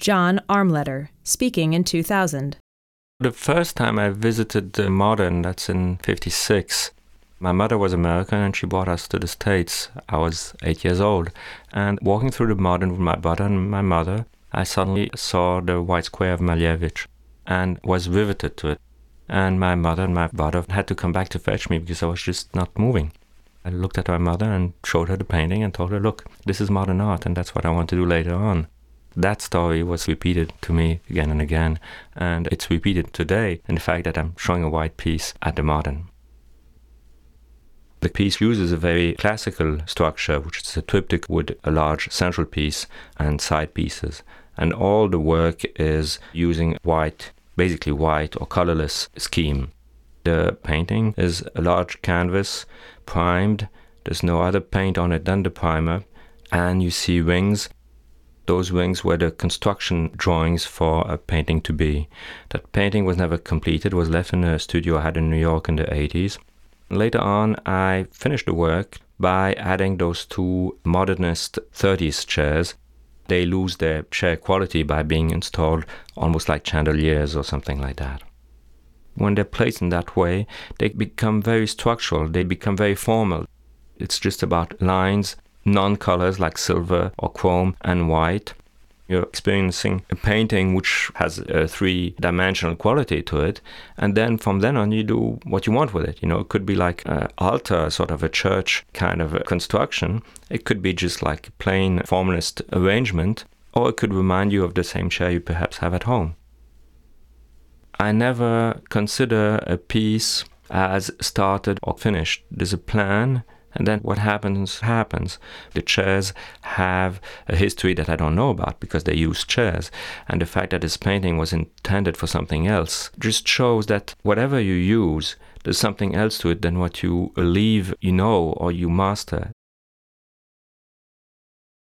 John Armletter, speaking in 2000. The first time I visited the Modern, that's in 1956, my mother was American and she brought us to the States. I was 8 years old. And walking through the Modern with my brother and my mother, I suddenly saw the White Square of Malevich and was riveted to it. And my mother and my brother had to come back to fetch me because I was just not moving. I looked at my mother and showed her the painting and told her, look, this is modern art and that's what I want to do later on. That story was repeated to me again and again, and it's repeated today in the fact that I'm showing a white piece at the Modern. The piece uses a very classical structure, which is a triptych with a large central piece and side pieces. And all the work is using white, basically white or colorless scheme. The painting is a large canvas, primed. There's no other paint on it than the primer. And you see wings. Those wings were the construction drawings for a painting to be. That painting was never completed, was left in a studio I had in New York in the 80s. Later on, I finished the work by adding those two modernist 30s chairs. They lose their chair quality by being installed almost like chandeliers or something like that. When they're placed in that way, they become very structural, they become very formal. It's just about lines, non-colors like silver or chrome and white. You're experiencing a painting which has a three-dimensional quality to it, and then from then on you do what you want with it. You know, it could be like an altar, sort of a church kind of a construction. It could be just like a plain formalist arrangement, or it could remind you of the same chair you perhaps have at home. I never consider a piece as started or finished. There's a plan, and then what happens, happens. The chairs have a history that I don't know about because they use chairs. And the fact that this painting was intended for something else just shows that whatever you use, there's something else to it than what you believe you know or you master.